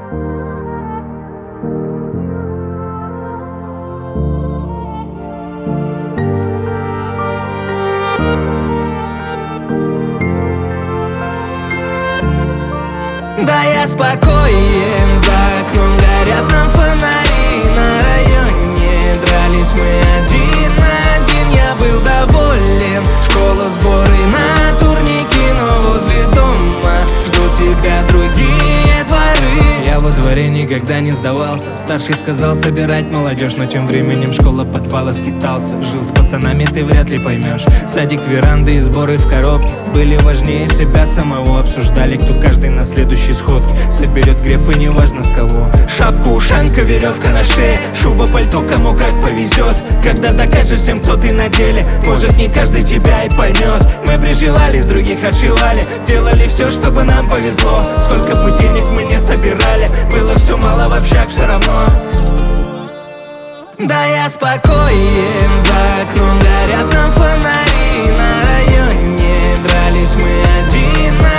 Да, я спокоен, за окном горят нам фонари. На районе дрались мы один на один. Я был доволен, школа, сборы на турники, но возле дома ждут тебя другие дворы. Я во дворе никогда не сдавался. Старший сказал собирать молодежь, но тем временем школа, подвала скитался. Жил с пацанами, ты вряд ли поймешь. Садик, веранды и сборы в коробке были важнее себя самого. Обсуждали, кто каждый на следующей сходке соберет греф, и неважно с кого. Шапка, ушанка, веревка на шее, шуба, пальто, кому как повезет. Когда докажешь всем, кто ты на деле, может не каждый тебя и поймет. Мы приживались, других отшивали, делали все, чтобы нам повезло. Сколько бы денег мы не собирали, было все мало, в общак все равно. Да, я спокоен, за окном горят нам фонари. На районе дрались мы один на